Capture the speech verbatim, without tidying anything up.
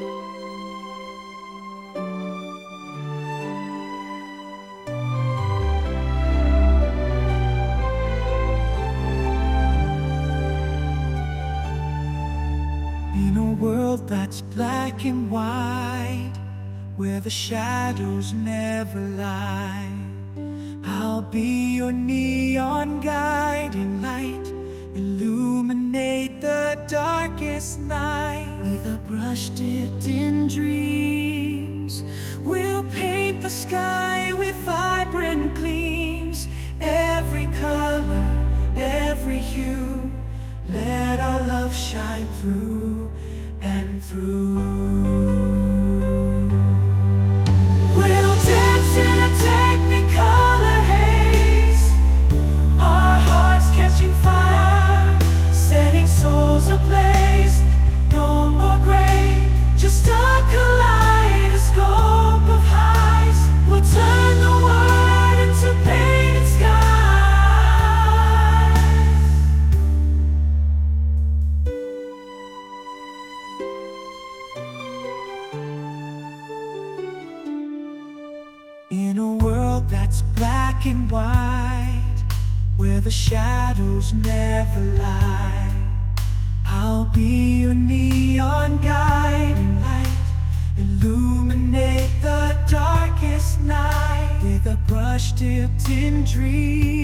In a world that's black and white, where the shadows never lie, I'll be your neon guiding light, illuminate the darkest night. With a brush dipped in dreams, we'll paint the sky with vibrant gleams. Every color, every hue, let our love shine through and through. We'll dance in a technicolor haze, our hearts catching fire, setting souls ablaze. No more gray, just a kaleidoscope of highs. We'll turn the world into painted skies. In a world that's black and white, where the shadows never lie, I'll be your neon guiding light, illuminate the darkest night. With a brush dipped in dreams,